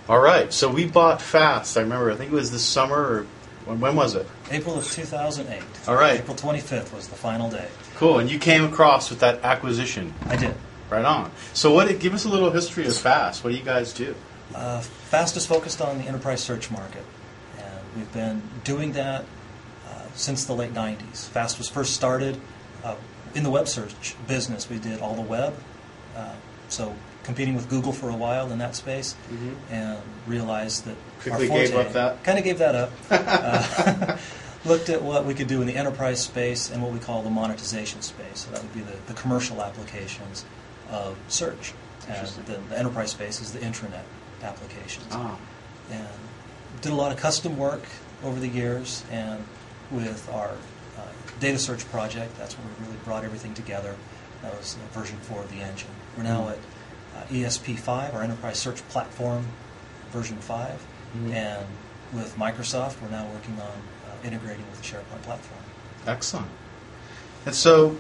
All right, so we bought Fast. I remember, I think it was this summer, or when was it? April of 2008. All right. April 25th was the final day. Cool, and you came across with that acquisition. I did. Right on. So give us a little history of Fast. What do you guys do? Fast is focused on the enterprise search market, and we've been doing that since the late 90s. Fast was first started in the web search business. We did all the web, so competing with Google for a while in that space, and realized that Quickly our forte, gave up that? Kind of gave that up. Looked at what we could do in the enterprise space and what we call the monetization space. So that would be the commercial applications of search. And the enterprise space is the intranet applications. Ah. And did a lot of custom work over the years, and with our data search project, that's where we really brought everything together. That was version 4 of the engine. We're now at ESP5, our enterprise search platform, version 5. And with Microsoft, we're now working on integrating with the SharePoint platform. Excellent. And so,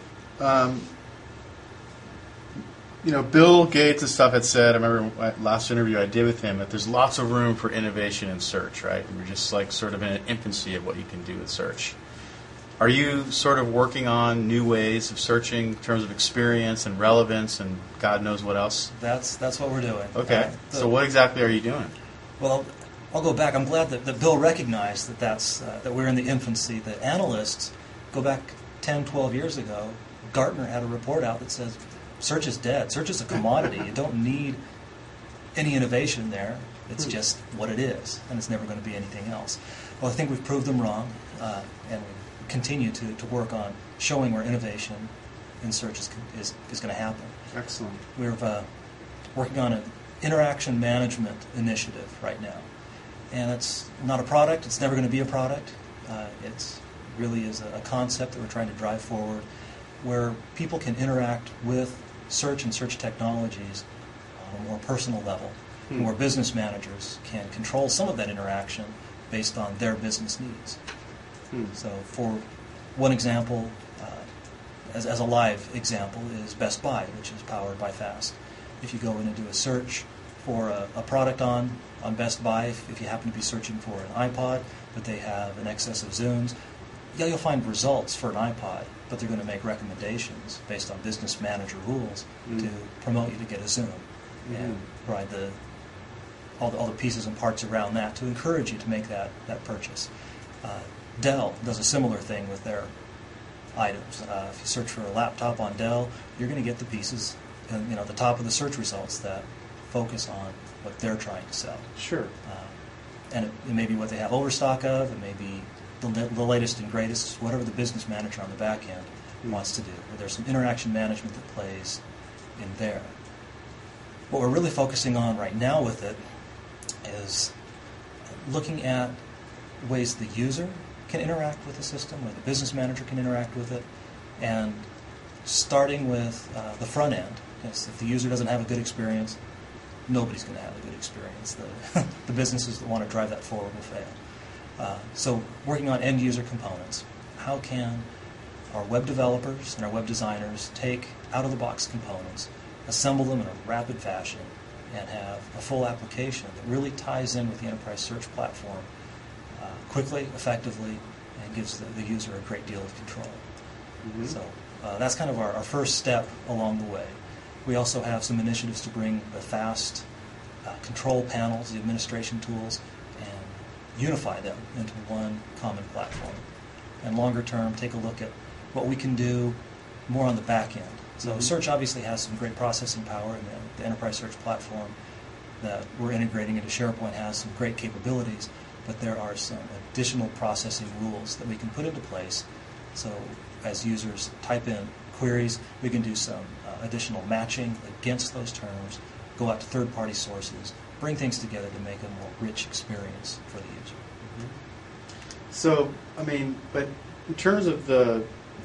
Bill Gates and stuff had said, I remember last interview I did with him, that there's lots of room for innovation in search, right? And we're just like sort of in an infancy of what you can do with search. Are you sort of working on new ways of searching in terms of experience and relevance and God knows what else? That's what we're doing. Okay. So what exactly are you doing? Well, I'll go back. I'm glad that Bill recognized that we're in the infancy. The analysts go back 10, 12 years ago. Gartner had a report out that says search is dead. Search is a commodity. You don't need any innovation there. It's just what it is, and it's never going to be anything else. Well, I think we've proved them wrong, and we continue to work on showing where innovation in search is going to happen. Excellent. We're working on an interaction management initiative right now. And it's not a product. It's never going to be a product. It really is a concept that we're trying to drive forward, where people can interact with search and search technologies on a more personal level, where business managers can control some of that interaction based on their business needs. So for one example, as a live example, is Best Buy, which is powered by Fast. If you go in and do a search for a product on Best Buy, if you happen to be searching for an iPod, but they have an excess of Zunes, you'll find results for an iPod, but they're going to make recommendations based on business manager rules to promote you to get a Zune and provide all the pieces and parts around that to encourage you to make that purchase. Dell does a similar thing with their items. If you search for a laptop on Dell, you're going to get the pieces, at the top of the search results that focus on what they're trying to sell. Sure. And it may be what they have overstock of. It may be the latest and greatest, whatever the business manager on the back end wants to do. Or there's some interaction management that plays in there. What we're really focusing on right now with it is looking at ways the user can interact with the system, or the business manager can interact with it, and starting with the front end. Because if the user doesn't have a good experience, nobody's going to have a good experience. The businesses that want to drive that forward will fail. So working on end-user components. How can our web developers and our web designers take out-of-the-box components, assemble them in a rapid fashion, and have a full application that really ties in with the enterprise search platform quickly, effectively, and gives the user a great deal of control. So that's kind of our first step along the way. We also have some initiatives to bring the Fast control panels, the administration tools, and unify them into one common platform. And longer term, take a look at what we can do more on the back end. So search obviously has some great processing power, and the enterprise search platform that we're integrating into SharePoint has some great capabilities, but there are some additional processing rules that we can put into place. So as users type in queries, we can do some additional matching against those terms, go out to third-party sources, bring things together to make a more rich experience for the user. So, but in terms of the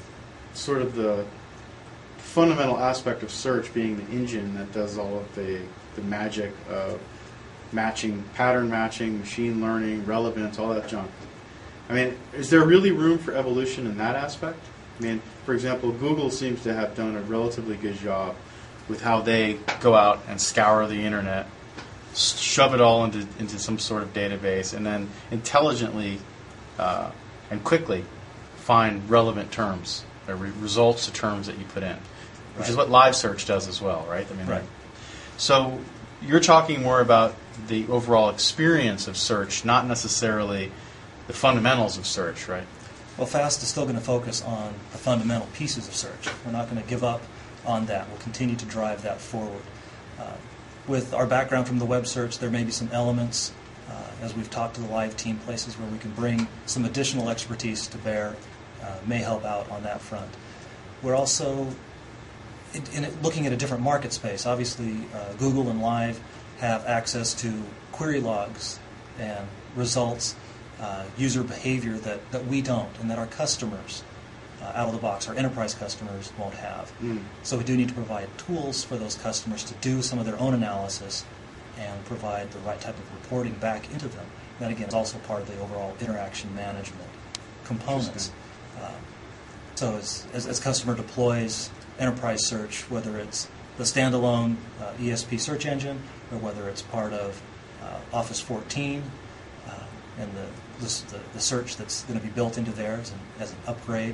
fundamental aspect of search being the engine that does all of the magic of matching, pattern matching, machine learning, relevance, all that junk. Is there really room for evolution in that aspect? For example, Google seems to have done a relatively good job with how they go out and scour the internet shove it all into some sort of database, and then intelligently and quickly find relevant terms or results to terms that you put in, which is what live search does as well, right? I mean, Right. So you're talking more about the overall experience of search, not necessarily the fundamentals of search, right? Well, FAST is still going to focus on the fundamental pieces of search. We're not going to give up on that. We'll continue to drive that forward. With our background from the web search, there may be some elements, as we've talked to the live team, places where we can bring some additional expertise to bear, may help out on that front. We're also looking at a different market space. Obviously, Google and Live have access to query logs and results, user behavior that we don't, and that our customers out of the box, our enterprise customers, won't have. So we do need to provide tools for those customers to do some of their own analysis and provide the right type of reporting back into them. That, again, is also part of the overall interaction management components. So as customer deploys enterprise search, whether it's the standalone ESP search engine or whether it's part of Office 14 and the search that's going to be built into theirs and as an upgrade,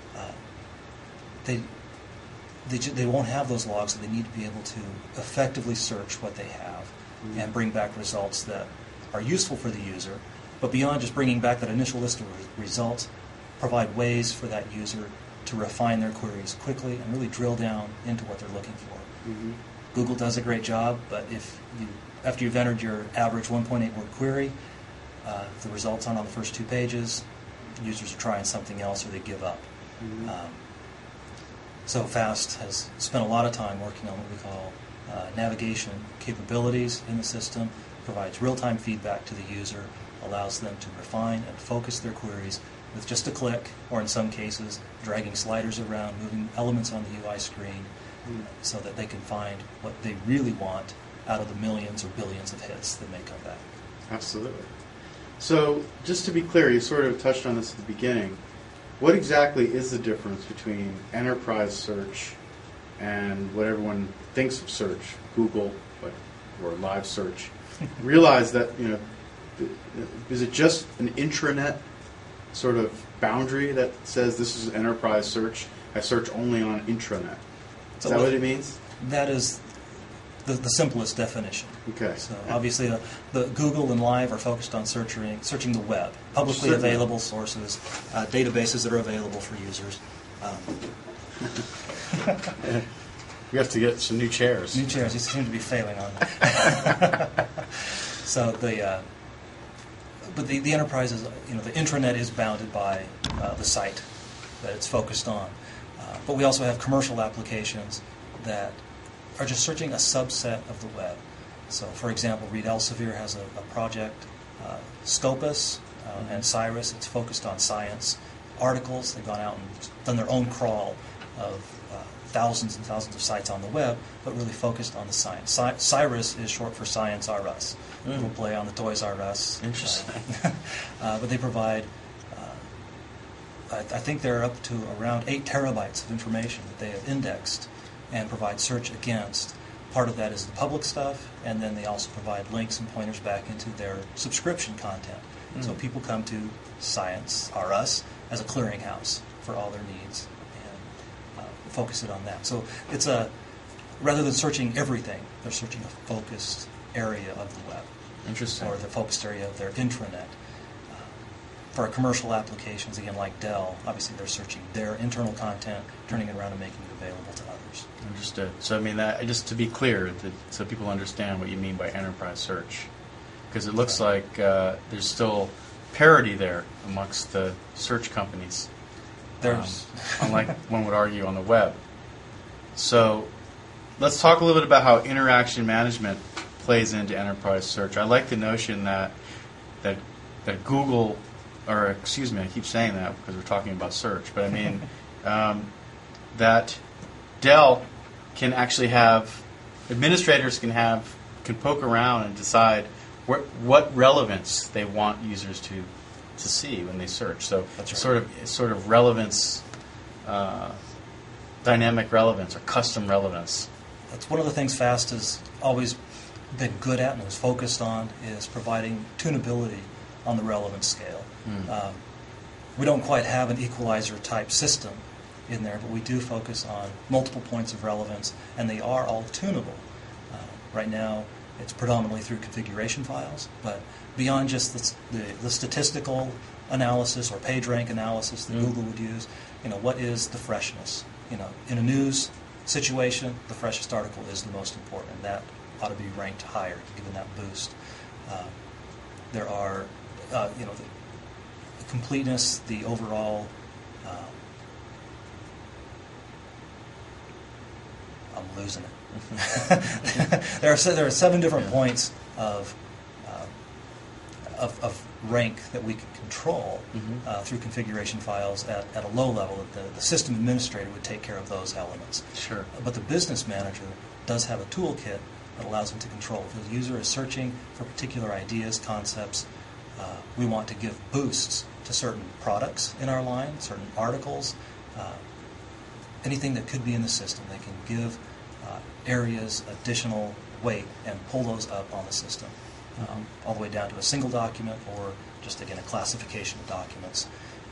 they won't have those logs, so they need to be able to effectively search what they have and bring back results that are useful for the user. But beyond just bringing back that initial list of results, provide ways for that user to refine their queries quickly and really drill down into what they're looking for. Google does a great job, but after you've entered your average 1.8 word query, the results aren't on the first 2 pages, users are trying something else or they give up. So FAST has spent a lot of time working on what we call navigation capabilities in the system, provides real-time feedback to the user, allows them to refine and focus their queries with just a click, or in some cases, dragging sliders around, moving elements on the UI screen, so that they can find what they really want out of the millions or billions of hits that may come back. Absolutely. So, just to be clear, you sort of touched on this at the beginning. What exactly is the difference between enterprise search and what everyone thinks of search, Google or live search? Realize that, is it just an intranet sort of boundary that says this is enterprise search? I search only on intranet. Is that what it means? That is the simplest definition. Okay. So obviously, the Google and Live are focused on searching the web, publicly available sources, databases that are available for users. We have to get some new chairs. New chairs. You seem to be failing on that. So but the enterprise is, the intranet is bounded by the site that it's focused on. But we also have commercial applications that are just searching a subset of the web. So, for example, Reed Elsevier has a project, Scopus and Cyrus. It's focused on science articles. They've gone out and done their own crawl of thousands and thousands of sites on the web, but really focused on the science. Cyrus is short for Science R Us. We'll play on the Toys R Us. Interesting. But they provide, I think they're up to around 8 terabytes of information that they have indexed and provide search against. Part of that is the public stuff, and then they also provide links and pointers back into their subscription content. So people come to Science R Us as a clearinghouse for all their needs and focus it on that. So it's rather than searching everything, they're searching a focused area of the web. Interesting. Or the focused area of their intranet. For our commercial applications, again, like Dell, obviously they're searching their internal content, turning it around and making it available to others. Understood. So, I mean, that, just to be clear, so people understand what you mean by enterprise search, because it looks like there's still parity there amongst the search companies. There's unlike one would argue on the web. So, let's talk a little bit about how interaction management plays into enterprise search. I like the notion that Google, or excuse me, I keep saying that because we're talking about search, but I mean that Dell can actually have, administrators can poke around and decide what relevance they want users to see when they search. So That's right. sort of relevance, dynamic relevance or custom relevance. That's one of the things FAST has always been good at and is focused on is providing tunability on the relevance scale. We don't quite have an equalizer type system in there, but we do focus on multiple points of relevance, and they are all tunable. Right now, it's predominantly through configuration files, but beyond just the statistical analysis or page rank analysis that Google would use, what is the freshness? In a news situation, the freshest article is the most important, and that ought to be ranked higher, given that boost. There are, the completeness, the overall. I'm losing it. There are 7 different points of rank that we can control through configuration files at a low level. The system administrator would take care of those elements. Sure. But the business manager does have a toolkit that allows him to control. If the user is searching for particular ideas, concepts, we want to give boosts to certain products in our line, certain articles, anything that could be in the system. They can give areas additional weight and pull those up on the system, all the way down to a single document or just, again, a classification of documents.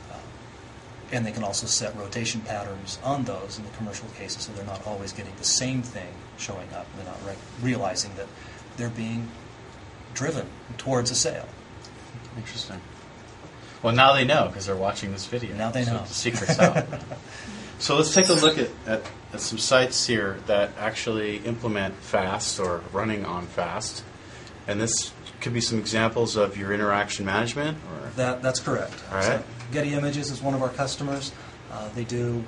And they can also set rotation patterns on those in the commercial cases, so they're not always getting the same thing showing up. They're not realizing that they're being driven towards a sale. Interesting. Well, now they know because they're watching this video. Now they know. The secret's out. So let's take a look at some sites here that actually implement FAST or running on FAST. And this could be some examples of your interaction management? Or? That's correct. All right. So Getty Images is one of our customers. They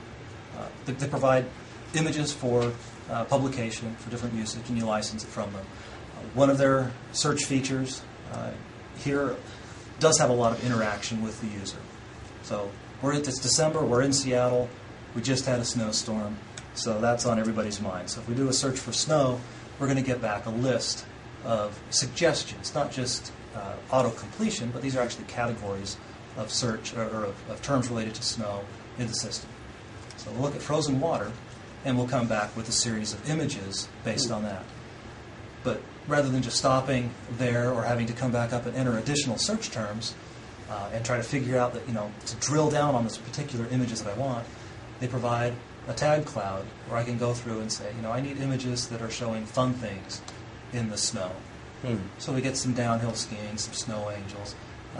provide images for publication for different usage, and you license it from them. One of their search features here does have a lot of interaction with the user. So it's December, we're in Seattle, we just had a snowstorm, so that's on everybody's mind. So if we do a search for snow, we're going to get back a list of suggestions, not just auto-completion, but these are actually categories of search or of terms related to snow in the system. So we'll look at frozen water, and we'll come back with a series of images based on that. But rather than just stopping there or having to come back up and enter additional search terms and try to figure out that, to drill down on this particular images that I want, they provide a tag cloud where I can go through and say, I need images that are showing fun things in the snow. So we get some downhill skiing, some snow angels,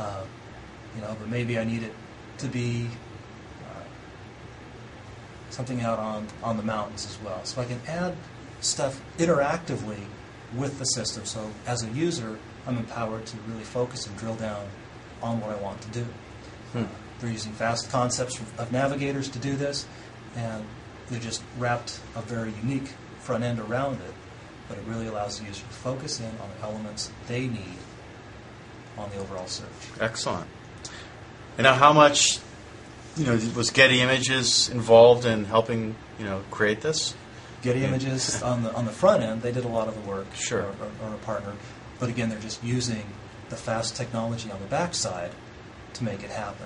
but maybe I need it to be something out on the mountains as well. So I can add stuff interactively with the system. So as a user, I'm empowered to really focus and drill down on what I want to do. They're using fast concepts of navigators to do this, and they just wrapped a very unique front end around it, but it really allows the user to focus in on the elements they need on the overall search. Excellent. And now how much, was Getty Images involved in helping, create this? Getty Images on the front end, they did a lot of the work. Sure. Or a partner. But again, they're just using the fast technology on the backside to make it happen.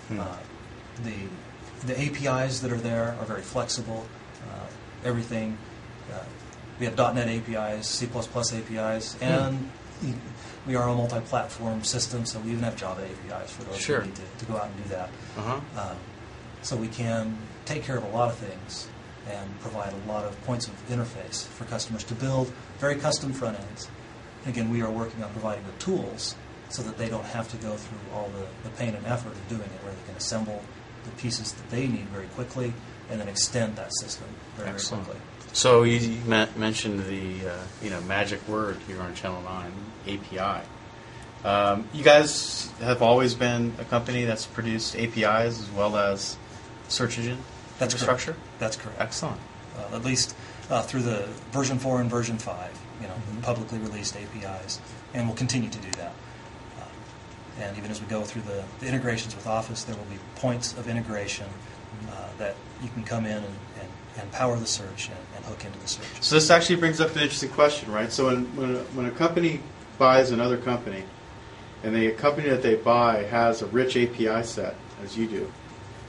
The APIs that are there are very flexible. Everything. We have .NET APIs, C++ APIs, and we are a multi-platform system, so we even have Java APIs for those who need to go out and do that. So we can take care of a lot of things and provide a lot of points of interface for customers to build very custom front ends. Again, we are working on providing the tools so that they don't have to go through all the pain and effort of doing it, where they can assemble the pieces that they need very quickly and then extend that system very quickly. So you mentioned the magic word here on Channel 9, API. You guys have always been a company that's produced APIs as well as search engine infrastructure? That's correct. Excellent. At least through the version 4 and version 5, publicly released APIs, and we'll continue to do that. And even as we go through the integrations with Office, there will be points of integration that you can come in and power the search and hook into the search. So this actually brings up an interesting question, right? So when a company buys another company, and the company that they buy has a rich API set, as you do,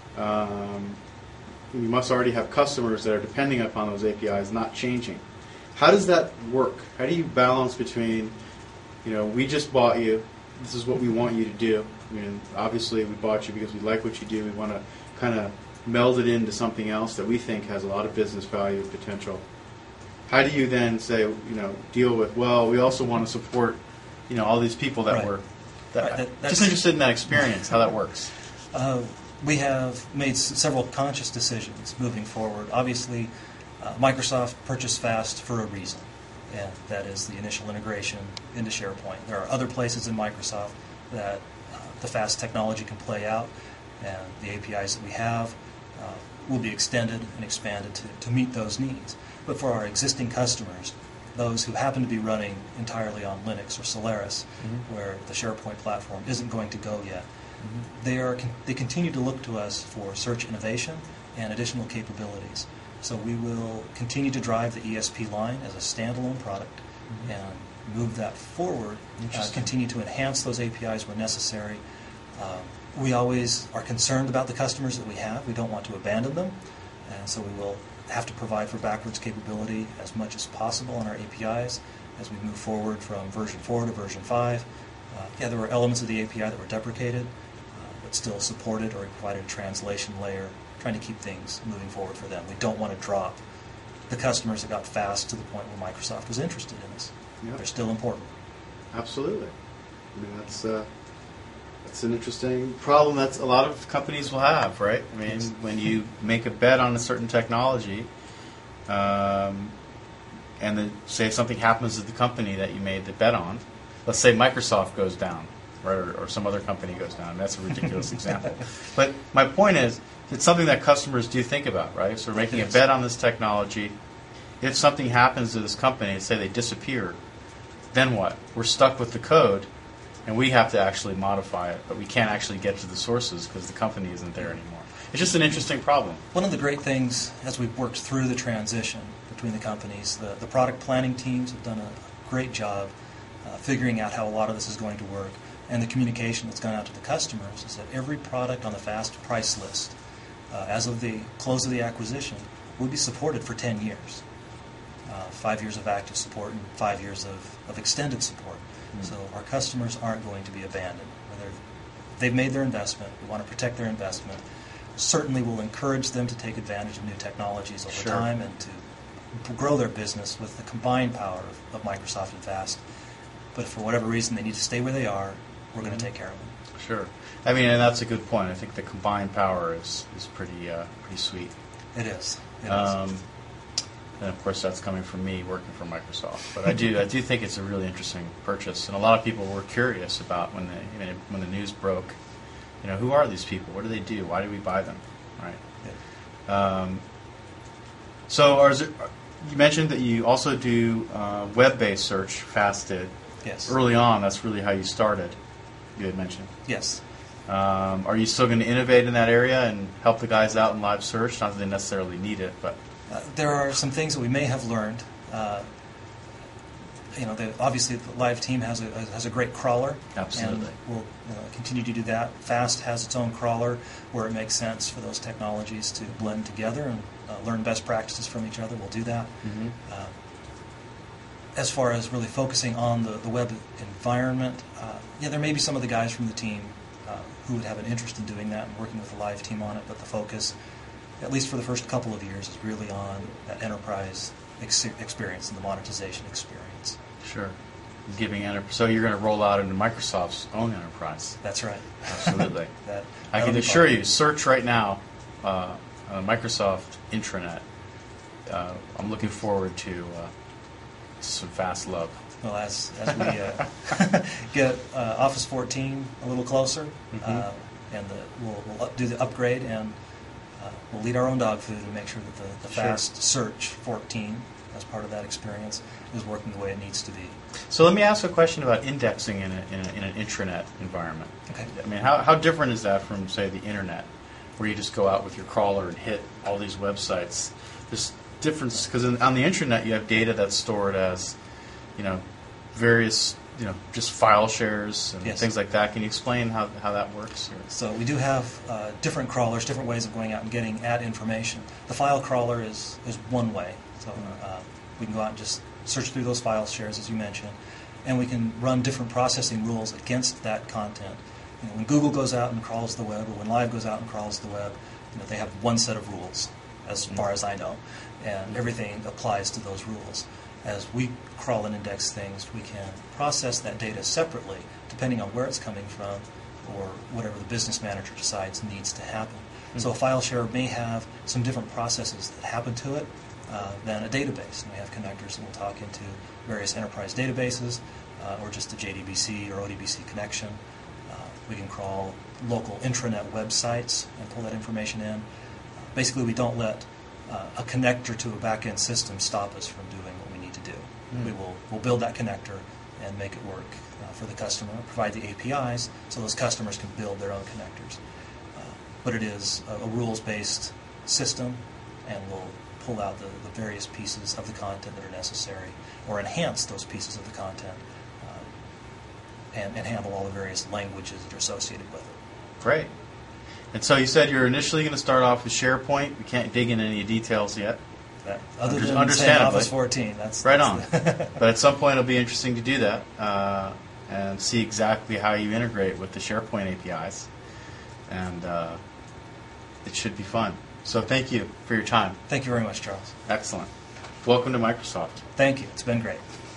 you must already have customers that are depending upon those APIs not changing. How does that work? How do you balance between, we just bought you, this is what we want you to do. I mean, obviously we bought you because we like what you do. We want to kind of meld it into something else that we think has a lot of business value and potential. How do you then say, deal with, well, we also want to support, all these people that were just interested in that experience, how that works? We have made several conscious decisions moving forward. Obviously, Microsoft purchased FAST for a reason, and that is the initial integration into SharePoint. There are other places in Microsoft that the FAST technology can play out, and the APIs that we have will be extended and expanded to meet those needs. But for our existing customers, those who happen to be running entirely on Linux or Solaris, where the SharePoint platform isn't going to go yet, they continue to look to us for search innovation and additional capabilities. So we will continue to drive the ESP line as a standalone product and move that forward, continue to enhance those APIs where necessary. We always are concerned about the customers that we have. We don't want to abandon them, and so we will have to provide for backwards capability as much as possible on our APIs as we move forward from version 4 to version 5. There were elements of the API that were deprecated, but still supported, or we provided a translation layer, trying to keep things moving forward for them. We don't want to drop the customers that got FAST to the point where Microsoft was interested in us. Yep. They're still important. Absolutely. I mean, that's an interesting problem that a lot of companies will have, right? I mean, when you make a bet on a certain technology, and then say something happens to the company that you made the bet on, let's say Microsoft goes down, right, or some other company goes down. That's a ridiculous example. But my point is, it's something that customers do think about, right? So we're making a bet on this technology. If something happens to this company, say they disappear, then what? We're stuck with the code, and we have to actually modify it, but we can't actually get to the sources because the company isn't there anymore. It's just an interesting problem. One of the great things as we've worked through the transition between the companies, the product planning teams have done a great job figuring out how a lot of this is going to work, and the communication that's gone out to the customers is that every product on the FAST price list, as of the close of the acquisition, will be supported for 10 years. 5 years of active support and 5 years of extended support. So our customers aren't going to be abandoned. They've made their investment. We want to protect their investment. Certainly we'll encourage them to take advantage of new technologies over time and to grow their business with the combined power of Microsoft and FAST. But if for whatever reason they need to stay where they are, we're going to take care of them. Sure. I mean, and that's a good point. I think the combined power is pretty sweet. It is. And of course, that's coming from me working for Microsoft. But I do think it's a really interesting purchase, and a lot of people were curious about when the news broke. Who are these people? What do they do? Why do we buy them? Right. Yeah. So, you mentioned that you also do web-based search. FAST did. Yes. Early on, that's really how you started. You had mentioned. Yes. Are you still going to innovate in that area and help the guys out in live search? Not that they necessarily need it, but there are some things that we may have learned. Obviously the live team has a great crawler. Absolutely. And we'll continue to do that. FAST has its own crawler where it makes sense for those technologies to blend together and learn best practices from each other. We'll do that. Mm-hmm. As far as really focusing on the web environment, there may be some of the guys from the team who would have an interest in doing that and working with the live team on it, but the focus, at least for the first couple of years, is really on that enterprise experience and the monetization experience. Sure. So you're going to roll out into Microsoft's own enterprise. That's right. Absolutely. I can assure you, search right now, Microsoft intranet. I'm looking forward to some FAST love. Well, as we get Office 14 a little closer, and we'll do the upgrade, and we'll lead our own dog food and make sure that the FAST search 14 as part of that experience is working the way it needs to be. So let me ask a question about indexing in an intranet environment. Okay. I mean, how different is that from, say, the internet, where you just go out with your crawler and hit all these websites? There's difference because on the intranet you have data that's stored as, various, just file shares and things like that. Can you explain how that works? So we do have different crawlers, different ways of going out and getting at information. The file crawler is one way. So we can go out and just search through those file shares, as you mentioned, and we can run different processing rules against that content. When Google goes out and crawls the web, or when Live goes out and crawls the web, they have one set of rules, as far as I know, and everything applies to those rules. As we crawl and index things, we can process that data separately, depending on where it's coming from, or whatever the business manager decides needs to happen. So a file share may have some different processes that happen to it than a database. And we have connectors that will talk into various enterprise databases, or just the JDBC or ODBC connection. We can crawl local intranet websites and pull that information in. Basically, we don't let a connector to a back-end system stop us from doing what we need to do. We'll build that connector and make it work for the customer, provide the APIs so those customers can build their own connectors. But it is a rules-based system, and we'll pull out the various pieces of the content that are necessary, or enhance those pieces of the content, and handle all the various languages that are associated with it. Great. And so you said you're initially going to start off with SharePoint. We can't dig into any details yet. Other than saying Office 14, that's right on. But at some point it'll be interesting to do that and see exactly how you integrate with the SharePoint APIs. And it should be fun. So thank you for your time. Thank you very much, Charles. Excellent. Welcome to Microsoft. Thank you. It's been great.